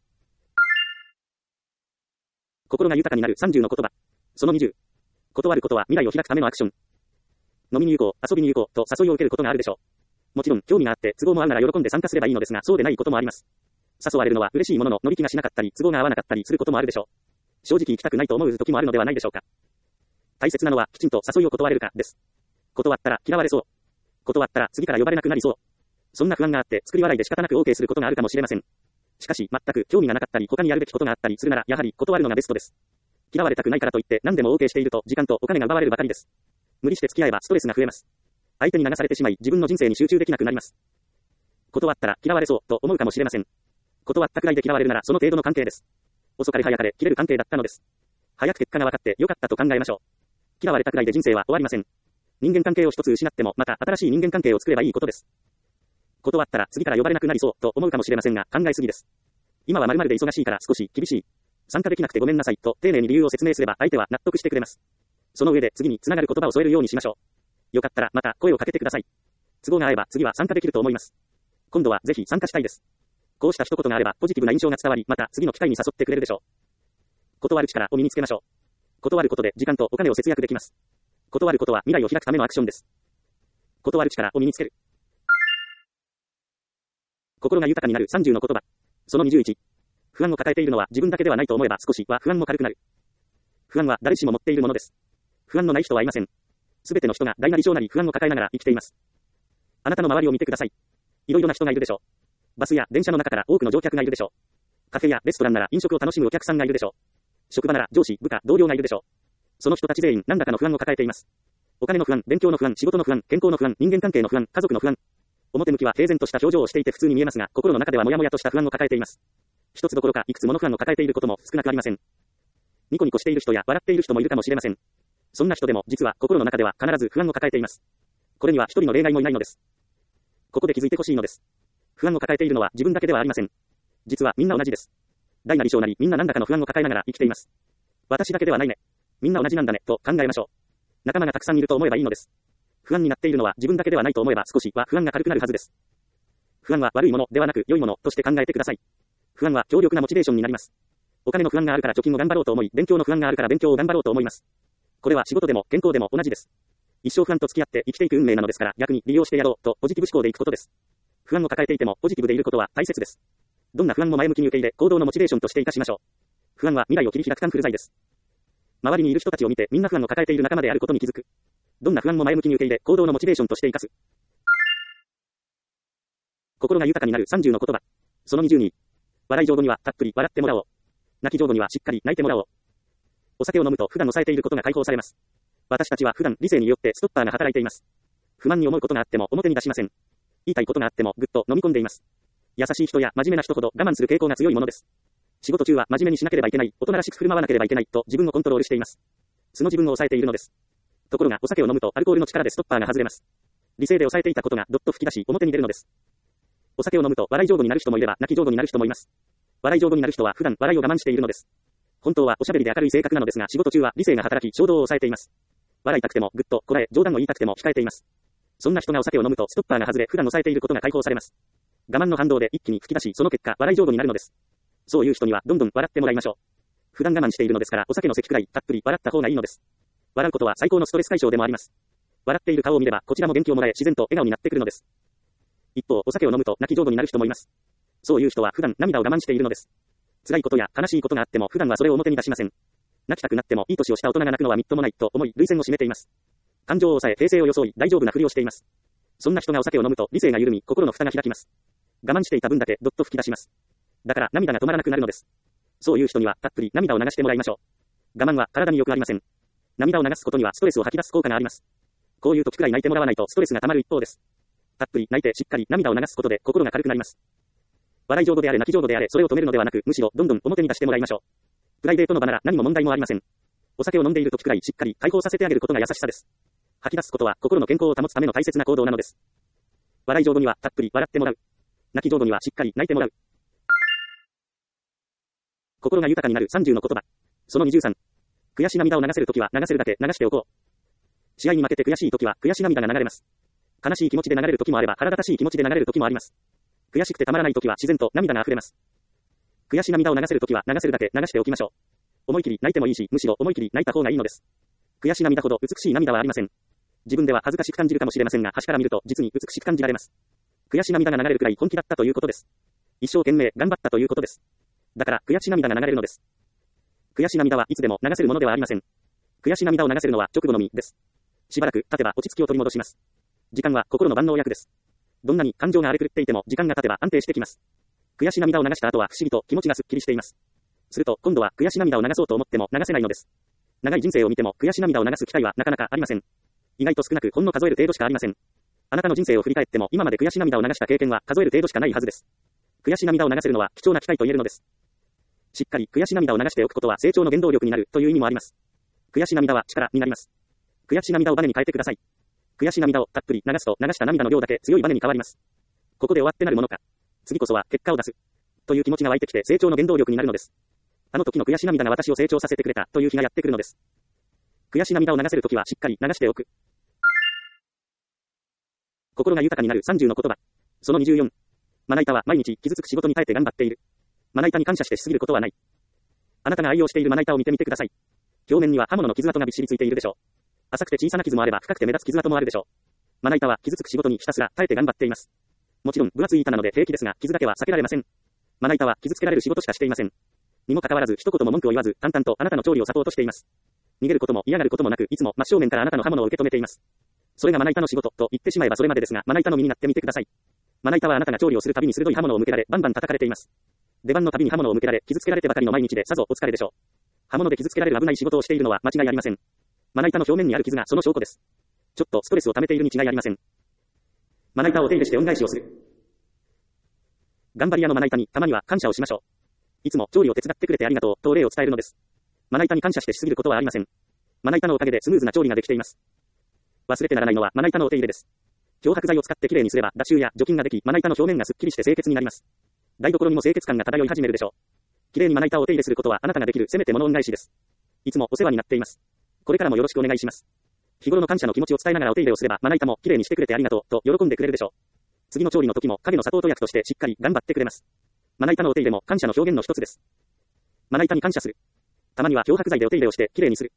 心が豊かになる30の言葉。その20。断ることは未来を開くためのアクション。飲みに行こう、遊びに行こうと誘いを受けることがあるでしょう。もちろん興味があって都合も合うなら喜んで参加すればいいのですが、そうでないこともあります。誘われるのは嬉しいものの乗り気がしなかったり都合が合わなかったりすることもあるでしょう。正直行きたくないと思う時もあるのではないでしょうか。大切なのはきちんと誘いを断れるかです。断ったら嫌われそう。断ったら次から呼ばれなくなりそう。そんな不安があって作り笑いで仕方なく OK することがあるかもしれません。しかし全く興味がなかったり他にやるべきことがあったりするならやはり断るのがベストです。嫌われたくないからといって何でも OK していると時間とお金が奪われるばかりです。無理して付き合えばストレスが増えます。相手に流されてしまい自分の人生に集中できなくなります。断ったら嫌われそうと思うかもしれません。断ったくらいで嫌われるならその程度の関係です。遅かれ早かれ切れる関係だったのです。早く結果が分かって良かったと考えましょう。嫌われたくらいで人生は終わりません。人間関係を一つ失ってもまた新しい人間関係を作ればいいことです。断ったら次から呼ばれなくなりそうと思うかもしれませんが考えすぎです。今は〇〇で忙しいから少し厳しい。参加できなくてごめんなさいと丁寧に理由を説明すれば相手は納得してくれます。その上で次につながる言葉を添えるようにしましょう。よかったらまた声をかけてください。都合が合えば次は参加できると思います。今度はぜひ参加したいです。こうした一言があればポジティブな印象が伝わり、また次の機会に誘ってくれるでしょう。断る力を身につけましょう。断ることで時間とお金を節約できます。断ることは未来を開くためのアクションです。断る力を身につける。心が豊かになる30の言葉。その21。不安を抱えているのは自分だけではないと思えば少しは不安も軽くなる。不安は誰しも持っているものです。不安のない人はいません。すべての人が大なり小なり不安を抱えながら生きています。あなたの周りを見てください。いろいろな人がいるでしょう。バスや電車の中から多くの乗客がいるでしょう。カフェやレストランなら飲食を楽しむお客さんがいるでしょう。 職場なら上司、部下、同僚がいるでしょう。その人たち全員何らかの不安を抱えています。お金の不安、勉強の不安、仕事の不安、健康の不安、人間関係の不安、家族の不安。表向きは平然とした表情をしていて普通に見えますが、心の中ではもやもやとした不安を抱えています。一つどころかいくつもの不安を抱えていることも少なくありません。ニコニコしている人や笑っている人もいるかもしれません。そんな人でも実は心の中では必ず不安を抱えています。これには一人の例外もいないのです。ここで気づいてほしいのです。不安を抱えているのは自分だけではありません。実はみんな同じです。大なり小なりみんな何らかの不安を抱えながら生きています。私だけではないね。みんな同じなんだね、と考えましょう。仲間がたくさんいると思えばいいのです。不安になっているのは自分だけではないと思えば少しは不安が軽くなるはずです。不安は悪いものではなく良いものとして考えてください。不安は強力なモチベーションになります。お金の不安があるから貯金を頑張ろうと思い、勉強の不安があるから勉強を頑張ろうと思います。これは仕事でも健康でも同じです。一生不安と付き合って生きていく運命なのですから、逆に利用してやろうとポジティブ思考でいくことです。不安を抱えていてもポジティブでいることは大切です。どんな不安も前向きに受け入れ、行動のモチベーションとして生かしましょう。不安は未来を切り開くカンフル剤です。周りにいる人たちを見てみんな不安を抱えている仲間であることに気づく。どんな不安も前向きに受け入れ、行動のモチベーションとして生かす。心が豊かになる30の言葉。その22。笑い上手にはたっぷり笑ってもらおう。泣き上手にはしっかり泣いてもらおう。お酒を飲むと普段抑えていることが解放されます。私たちは普段理性によってストッパーが働いています。不満に思うことがあっても表に出しません。言いたいことがあってもぐっと飲み込んでいます。優しい人や真面目な人ほど我慢する傾向が強いものです。仕事中は真面目にしなければいけない、大人らしく振る舞わなければいけないと自分をコントロールしています。素の自分を抑えているのです。ところがお酒を飲むとアルコールの力でストッパーが外れます。理性で抑えていたことがどっと吹き出し表に出るのです。お酒を飲むと笑い上手になる人もいれば泣き上手になる人もいます。笑い上手になる人は普段笑いを我慢しているのです。本当はおしゃべりで明るい性格なのですが仕事中は理性が働き衝動を抑えています。笑いたくてもぐっとこらえ、冗談を言いたくても控えています。そんな人がお酒を飲むとストッパーが外れ普段抑えていることが解放されます。我慢の反動で一気に吹き出しその結果笑い上手になるのです。そういう人にはどんどん笑ってもらいましょう。普段我慢しているのですからお酒の席くらいたっぷり笑った方がいいのです。笑うことは最高のストレス解消でもあります。笑っている顔を見ればこちらも元気をもらえ自然と笑顔になってくるのです。一方お酒を飲むと泣き上手になる人もいます。そういう人は普段涙を我慢しているのです。辛いことや悲しいことがあっても普段はそれを表に出しません。泣きたくなってもいい年をした大人が泣くのはみっともないと思い涙腺を締めています。感情を抑え平静を装い大丈夫なふりをしています。そんな人がお酒を飲むと理性が緩み心の蓋が開きます。我慢していた分だけどっと吹き出します。だから涙が止まらなくなるのです。そういう人にはたっぷり涙を流してもらいましょう。我慢は体に良くありません。涙を流すことにはストレスを吐き出す効果があります。こういう時くらい泣いてもらわないとストレスが溜まる一方です。たっぷり泣いてしっかり涙を流すことで心が軽くなります。笑い上手であれ泣き上手であれそれを止めるのではなくむしろどんどん表に出してもらいましょう。プライベートの場なら何も問題もありません。お酒を飲んでいる時くらいしっかり解放させてあげることが優しさです。吐き出すことは心の健康を保つための大切な行動なのです。笑い上手にはたっぷり笑ってもらう。泣き上手にはしっかり泣いてもらう。心が豊かになる30の言葉。その23。悔し涙を流せるときは流せるだけ流しておこう。試合に負けて悔しいときは悔し涙が流れます。悲しい気持ちで流れるときもあれば腹立たしい気持ちで流れるときもあります。悔しくてたまらないときは自然と涙が溢れます。悔し涙を流せるときは流せるだけ流しておきましょう。思い切り泣いてもいいし、むしろ思い切り泣いた方がいいのです。悔し涙ほど美しい涙はありません。自分では恥ずかしく感じるかもしれませんが、端から見ると実に美しく感じられます。悔し涙が流れるくらい本気だったということです。一生懸命頑張ったということです。だから悔し涙が流れるのです。悔し涙はいつでも流せるものではありません。悔し涙を流せるのは直後のみです。しばらく経てば落ち着きを取り戻します。時間は心の万能薬です。どんなに感情が荒れ狂っていても時間が経てば安定してきます。悔し涙を流した後は不思議と気持ちがすっきりしています。すると今度は悔し涙を流そうと思っても流せないのです。長い人生を見ても悔し涙を流す機会はなかなかありません。意外と少なくほんの数える程度しかありません。あなたの人生を振り返っても今まで悔し涙を流した経験は数える程度しかないはずです。悔し涙を流せるのは貴重な機会と言えるのです。しっかり悔し涙を流しておくことは成長の原動力になるという意味もあります。悔し涙は力になります。悔し涙をバネに変えてください。悔し涙をたっぷり流すと流した涙の量だけ強いバネに変わります。ここで終わってなるものか。次こそは結果を出す。という気持ちが湧いてきて成長の原動力になるのです。あの時の悔し涙が私を成長させてくれたという日がやってくるのです。悔し涙を流せるときはしっかり流しておく。心が豊かになる30の言葉。その24。まな板は毎日傷つく仕事に耐えて頑張っている。まな板に感謝してしすぎることはない。あなたが愛用しているまな板を見てみてください。表面には刃物の傷跡がびっしりついているでしょう。浅くて小さな傷もあれば深くて目立つ傷跡もあるでしょう。まな板は傷つく仕事にひたすら耐えて頑張っています。もちろん分厚い板なので平気ですが傷だけは避けられません。まな板は傷つけられる仕事しかしていません。にもかかわらず一言も文句を言わず淡々とあなたの調理をサポートしています。逃げることも嫌がることもなくいつも真正面からあなたの刃物を受け止めています。それがまな板の仕事と言ってしまえばそれまでですが、まな板の身になってみてください。まな板はあなたが調理をするたびに鋭い刃物を向けられバンバン叩かれています。出番のたびに刃物を向けられ傷つけられてばかりの毎日でさぞお疲れでしょう。 刃物で傷つけられる危ない仕事をしているのは間違いありません。まな板の表面にある傷がその証拠です。ちょっとストレスを溜めているに違いありません。まな板を手入れして恩返しをする。頑張り屋のまな板にたまには感謝をしましょう。いつも調理を手伝ってくれてありがとうとお礼を伝えるのです。まな板に感謝してしすぎることはありません。まな板のおかげでスムーズな調理ができています。忘れてならないのはまな板のお手入れです。漂白剤を使ってきれいにすれば脱臭や除菌ができ、まな板の表面がすっきりして清潔になります。台所にも清潔感が漂い始めるでしょう。きれいにまな板をお手入れすることはあなたができるせめてもの恩返しです。いつもお世話になっています。これからもよろしくお願いします。日頃の感謝の気持ちを伝えながらお手入れをすればまな板もきれいにしてくれてありがとうと喜んでくれるでしょう。次の調理の時も影のサポート役としてしっかり頑張ってくれます。まな板のお手入れも感謝の表現の一つです。まな板に感謝する。たまには漂白剤でお手入れをしてきれいにする。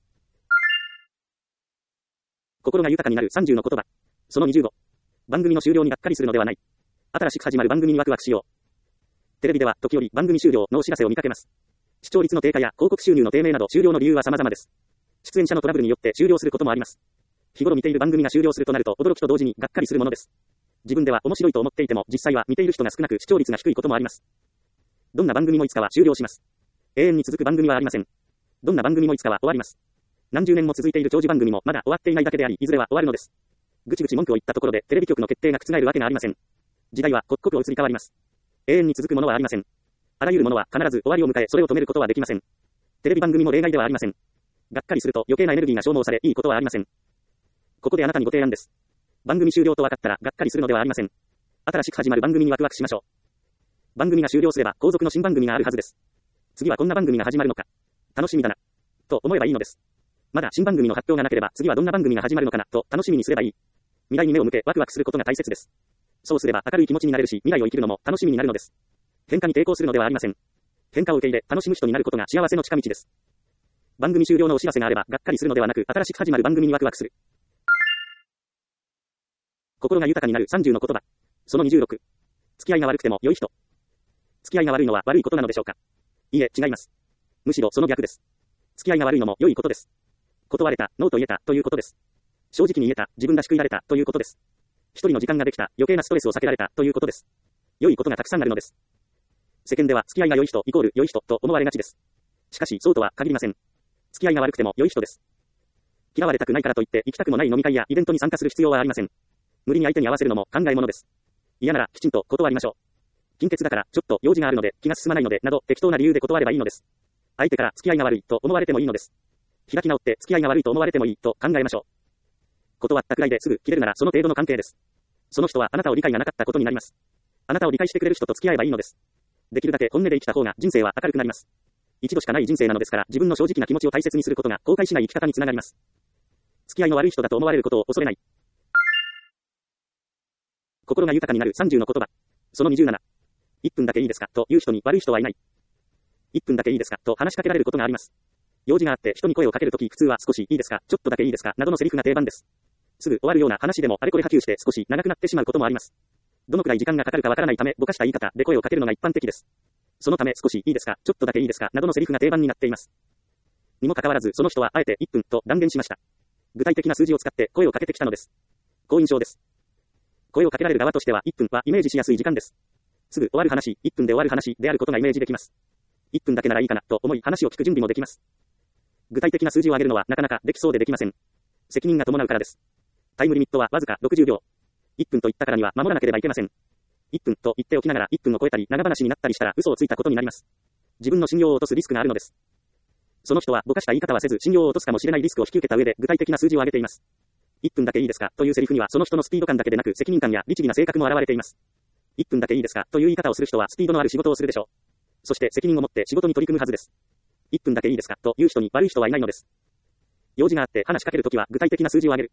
心が豊かになる30の言葉。その25。番組の終了にがっかりするのではない。新しく始まる番組にワクワクしよう。テレビでは時折番組終了のお知らせを見かけます。視聴率の低下や広告収入の低迷など終了の理由は様々です。出演者のトラブルによって終了することもあります。日頃見ている番組が終了するとなると驚きと同時にがっかりするものです。自分では面白いと思っていても実際は見ている人が少なく視聴率が低いこともあります。どんな番組もいつかは終了します。永遠に続く番組はありません。どんな番組もいつかは終わります。何十年も続いている長寿番組もまだ終わっていないだけであり、いずれは終わるのです。ぐちぐち文句を言ったところでテレビ局の決定が覆るわけがありません。時代は刻々と移り変わります。永遠に続くものはありません。あらゆるものは必ず終わりを迎え、それを止めることはできません。テレビ番組も例外ではありません。がっかりすると余計なエネルギーが消耗され、いいことはありません。ここであなたにご提案です。番組終了と分かったらがっかりするのではありません。新しく始まる番組にワクワクしましょう。番組が終了すれば後続の新番組があるはずです。次はこんな番組が始まるのか。楽しみだな。と思えばいいのです。まだ新番組の発表がなければ次はどんな番組が始まるのかなと楽しみにすればいい。未来に目を向けワクワクすることが大切です。そうすれば明るい気持ちになれるし、未来を生きるのも楽しみになるのです。変化に抵抗するのではありません。変化を受け入れ楽しむ人になることが幸せの近道です。番組終了のお知らせがあればがっかりするのではなく、新しく始まる番組にワクワクする。心が豊かになる30の言葉。その26。付き合いが悪くても良い人。付き合いが悪いのは悪いことなのでしょうか。いいえ、違います。むしろその逆です。付き合いが悪いのも良いことです。断れた、ノーと言えたということです。正直に言えた、自分らしくいられたということです。一人の時間ができた、余計なストレスを避けられたということです。良いことがたくさんあるのです。世間では付き合いが良い人イコール良い人と思われがちです。しかしそうとは限りません。付き合いが悪くても良い人です。嫌われたくないからといって行きたくもない飲み会やイベントに参加する必要はありません。無理に相手に合わせるのも考えものです。嫌ならきちんと断りましょう。金欠だからちょっと用事があるので気が進まないのでなど適当な理由で断ればいいのです。相手から付き合いが悪いと思われてもいいのです。開き直って付き合いが悪いと思われてもいいと考えましょう。断ったくらいですぐ切れるならその程度の関係です。その人はあなたを理解がなかったことになります。あなたを理解してくれる人と付き合えばいいのです。できるだけ本音で生きた方が人生は明るくなります。一度しかない人生なのですから自分の正直な気持ちを大切にすることが後悔しない生き方につながります。付き合いの悪い人だと思われることを恐れない。心が豊かになる30の言葉。その27。1分だけいいですかという人に悪い人はいない。1分だけいいですかと話しかけられることがあります。用事があって人に声をかけるとき普通は少しいいですか、ちょっとだけいいですかなどのセリフが定番です。すぐ終わるような話でもあれこれ波及して少し長くなってしまうこともあります。どのくらい時間がかかるかわからないためぼかした言い方で声をかけるのが一般的です。そのため少しいいですか、ちょっとだけいいですかなどのセリフが定番になっています。にもかかわらずその人はあえて1分と断言しました。具体的な数字を使って声をかけてきたのです。好印象です。声をかけられる側としては1分はイメージしやすい時間です。すぐ終わる話、1分で終わる話であることがイメージできます。1分だけならいいかなと思い話を聞く準備もできます。具体的な数字を上げるのはなかなかできそうでできません。責任が伴うからです。タイムリミットはわずか60秒。1分と言ったからには守らなければいけません。1分と言っておきながら1分を超えたり長話になったりしたら嘘をついたことになります。自分の信用を落とすリスクがあるのです。その人はぼかした言い方はせず信用を落とすかもしれないリスクを引き受けた上で具体的な数字を上げています。1分だけいいですかというセリフにはその人のスピード感だけでなく責任感や律儀な性格も現れています。1分だけいいですかという言い方をする人はスピードのある仕事をするでしょう。そして責任を持って仕事に取り組むはずです。1分だけいいですかという人に悪い人はいないのです。用事があって話しかけるときは具体的な数字を上げる。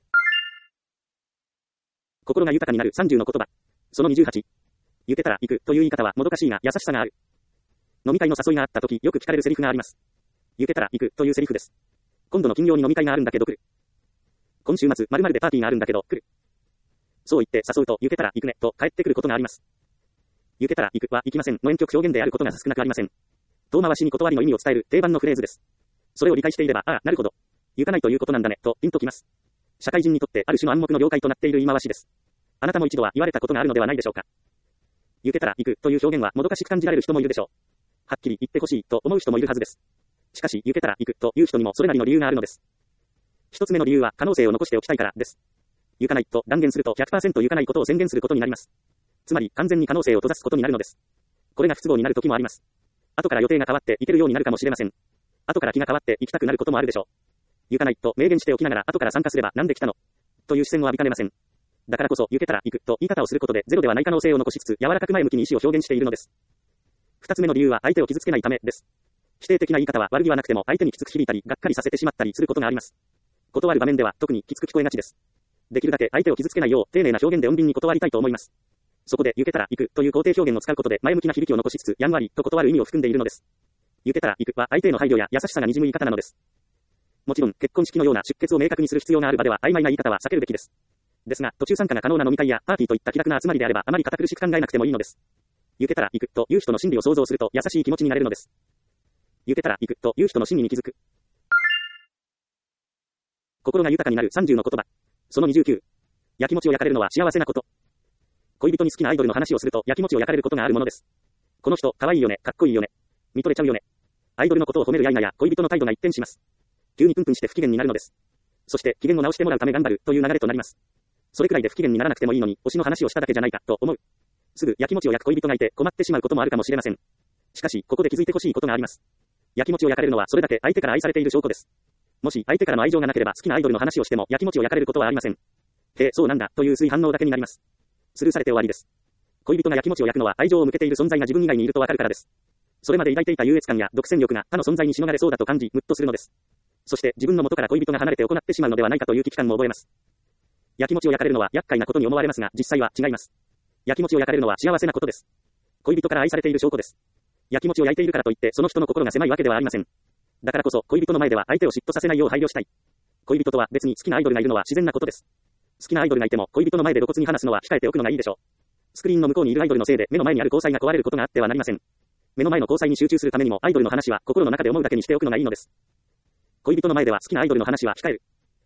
心が豊かになる30の言葉。その28。言ってたら行くという言い方はもどかしいが優しさがある。飲み会の誘いがあったときよく聞かれるセリフがあります。言ってたら行くというセリフです。今度の金曜に飲み会があるんだけど来る。今週末〇〇でパーティーがあるんだけど来る。そう言って誘うと言ってたら行くねと返ってくることがあります。言ってたら行くは行きませんの婉曲表現であることが少なくありません。遠回しに断りの意味を伝える定番のフレーズです。それを理解していれば、ああ、なるほど。行かないということなんだね、とピンときます。社会人にとってある種の暗黙の了解となっている言い回しです。あなたも一度は言われたことがあるのではないでしょうか。言ってたら行くという表現はもどかしく感じられる人もいるでしょう。はっきり言ってほしいと思う人もいるはずです。 しかし、行けたら行くという人にもそれなりの理由があるのです。一つ目の理由は可能性を残しておきたいからです。行かないと断言すると 100% 行かないことを宣言することになります。つまり、完全に可能性を閉ざすことになるのです。これが不都合になる時もあります。後から予定が変わって行けるようになるかもしれません。後から気が変わって行きたくなることもあるでしょう。行かないと明言しておきながら後から参加すればなんで来たのという視線を浴びかねません。だからこそ、行けたら行くと言い方をすることでゼロではない可能性を残しつつ柔らかく前向きに意思を表現しているのです。二つ目の理由は相手を傷つけないためです。否定的な言い方は悪気はなくても相手にきつく響いたり、がっかりさせてしまったりすることがあります。断る場面では特にきつく聞こえがちです。できるだけ相手を傷つけないよう丁寧な表現で穏便に断りたいと思います。そこで行けたら行くという肯定表現を使うことで前向きな響きを残しつつやんわりと断る意味を含んでいるのです。行けたら行くは相手への配慮や優しさが滲む言い方なのです。もちろん結婚式のような出欠を明確にする必要がある場では曖昧な言い方は避けるべきです。ですが、途中参加が可能な飲み会やパーティーといった気楽な集まりであればあまり堅苦しく考えなくてもいいのです。行けたら行くという人の心理を想像すると優しい気持ちになれるのです。行けたら行くという人の心理に気づく。心が豊かになる30の言葉。その29。やきもちを焼かれるのは幸せなこと。恋人に好きなアイドルの話をするとやきもちを焼かれることがあるものです。この人、可愛いよね、かっこいいよね。見とれちゃうよね。アイドルのことを褒めるや否や恋人の態度が一転します。急にプンプンして不機嫌になるのです。そして機嫌を直してもらうため頑張るという流れとなります。それくらいで不機嫌にならなくてもいいのに推しの話をしただけじゃないかと思う。すぐやきもちを焼く恋人がいて困ってしまうこともあるかもしれません。しかしここで気づいてほしいことがあります。やきもちを焼かれるのはそれだけ相手から愛されている証拠です。もし相手からの愛情がなければ好きなアイドルの話をしてもやきもちを焼かれることはありません。へえ、そうなんだという薄い反応だけになります。スルーされて終わりです。恋人がやきもちを焼くのは愛情を向けている存在が自分以外にいるとわかるからです。それまで抱いていた優越感や独占力が他の存在にしのがれそうだと感じムッとするのです。そして自分の元から恋人が離れて行ってしまうのではないかという危機感も覚えます。やきもちを焼かれるのは厄介なことに思われますが実際は違います。やきもちを焼かれるのは幸せなことです。恋人から愛されている証拠です。やきもちを焼いているからといってその人の心が狭いわけではありません。だからこそ恋人の前では相手を嫉妬させないよう配慮したい。恋人とは別に好きなアイドルがいるのは自然なことです。好きなアイドルがいても恋人の前で露骨に話すのは控えておくのがいいでしょう。スクリーンの向こうにいるアイドルのせいで目の前にある交際が壊れることがあってはなりません。目の前の交際に集中するためにもアイドルの話は心の中で思うだけにしておくのがいいのです。恋人の前では好きなアイドルの話は控える。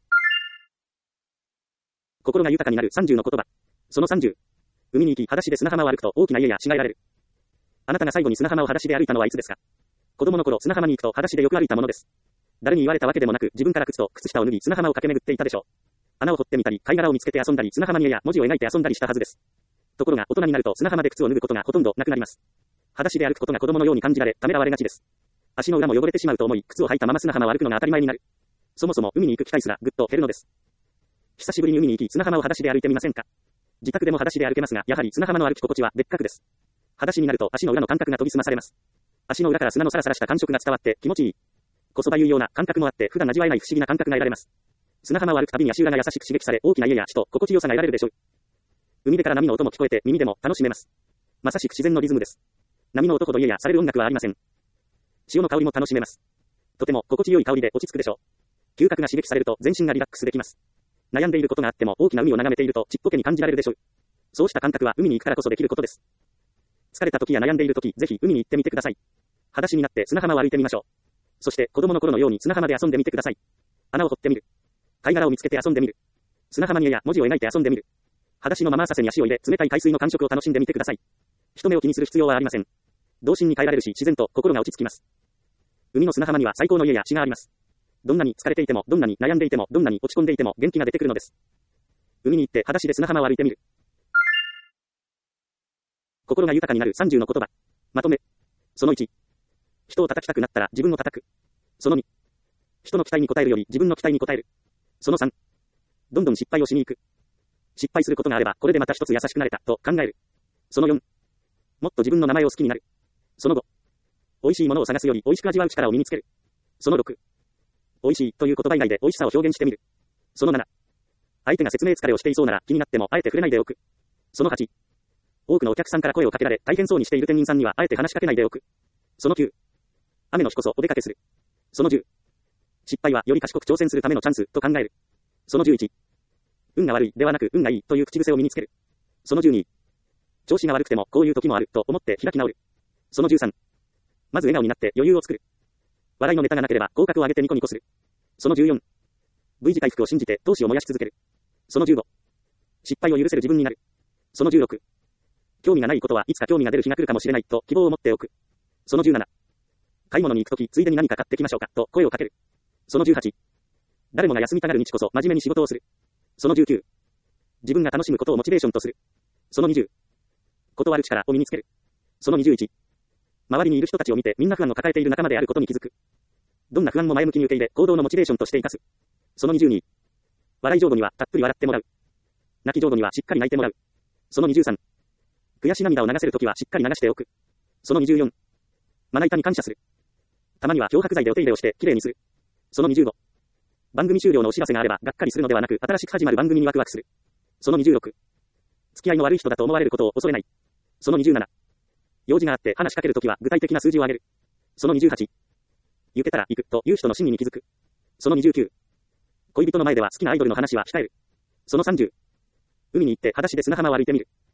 心が豊かになる30の言葉。その30。海に行き裸足で砂浜を歩くと大きな家や違いられる。あなたが最後に砂浜を裸足で歩いたのはいつですか？子供の頃砂浜に行くと裸足でよく歩いたものです。誰に言われたわけでもなく自分から靴と靴下を脱ぎ砂浜を駆け巡っていたでしょう。穴を掘ってみたり貝殻を見つけて遊んだり砂浜に絵や文字を描いて遊んだりしたはずです。ところが大人になると砂浜で靴を脱ぐことがほとんどなくなります。裸足で歩くことが子供のように感じられためらわれがちです。足の裏も汚れてしまうと思い靴を履いたまま砂浜を歩くのが当たり前になる。そもそも海に行く機会すらぐっと減るのです。久しぶりに海に行き砂浜を裸足で歩いてみませんか？自宅でも裸足で歩けますがやはり砂浜の歩き心地は別格です。裸足になると足の裏の感覚が研ぎ澄まされます。足の裏から砂のサラサラした感触が伝わって気持ちいい。こそばゆうような感覚もあって普段味わえない不思議な感覚が得られます。砂浜を歩くたびに足裏が優しく刺激され大きな家や地と心地よさが得られるでしょう。海辺から波の音も聞こえて耳でも楽しめます。まさしく自然のリズムです。波の音ほど家やされる音楽はありません。潮の香りも楽しめます。とても心地よい香りで落ち着くでしょう。嗅覚が刺激されると全身がリラックスできます。悩んでいることがあっても大きな海を眺めているとちっぽけに感じられるでしょう。そうした感覚は海に行くからこそできることです。疲れた時や悩んでいる時、ぜひ海に行ってみてください。裸足になって砂浜を歩いてみましょう。そして子供の頃のように砂浜で遊んでみてください。穴を掘ってみる。貝殻を見つけて遊んでみる。砂浜に絵や文字を描いて遊んでみる。裸足のまま浅瀬に足を入れ冷たい海水の感触を楽しんでみてください。人目を気にする必要はありません。童心に帰られるし自然と心が落ち着きます。海の砂浜には最高の家や地があります。どんなに疲れていても、どんなに悩んでいても、どんなに落ち込んでいても元気が出てくるのです。海に行って裸足で砂浜を歩いてみる。心が豊かになる30の言葉。まとめ。その1。人を叩きたくなったら自分を叩く。その2。人の期待に応えるより自分の期待に応える。その3。どんどん失敗をしに行く。失敗することがあればこれでまた一つ優しくなれたと考える。その4。もっと自分の名前を好きになる。その5。美味しいものを探すより美味しく味わう力を身につける。その6。美味しいという言葉以外で美味しさを表現してみる。その7。相手が説明疲れをしていそうなら気になってもあえて触れないでおく。その8。多くのお客さんから声をかけられ大変そうにしている店員さんにはあえて話しかけないでおく。その9。雨の日こそお出かけする。その10。失敗はより賢く挑戦するためのチャンスと考える。その11。運が悪いではなく運がいいという口癖を身につける。その12。調子が悪くてもこういう時もあると思って開き直る。その13。まず笑顔になって余裕を作る。笑いのネタがなければ口角を上げてニコニコする。その14。V 字回復を信じて闘志を燃やし続ける。その15。失敗を許せる自分になる。その16。興味がないことはいつか興味が出る日が来るかもしれないと希望を持っておく。その17。 買い物に行くとき、ついでに何か買ってきましょうか、と声をかける。その18。誰もが休みたがる日こそ真面目に仕事をする。その19。自分が楽しむことをモチベーションとする。その20。断る力を身につける。その21。周りにいる人たちを見てみんな不安を抱えている仲間であることに気づく。どんな不安も前向きに受け入れ、行動のモチベーションとして生かす。その22。笑い上手にはたっぷり笑ってもらう。泣き上手にはしっかり泣いてもらう。その23。悔し涙を流せるときはしっかり流しておく。その24。まな板に感謝する。たまには漂白剤でお手入れをしてきれいにする。その25。番組終了のお知らせがあればがっかりするのではなく、新しく始まる番組にワクワクする。その26。付き合いの悪い人だと思われることを恐れない。その27。用事があって話しかけるときは具体的な数字を挙げる。その28。行けたら行くという人の心理に気づく。その29。恋人の前では好きなアイドルの話は控える。その30。海に行って裸足で砂浜を歩いてみる。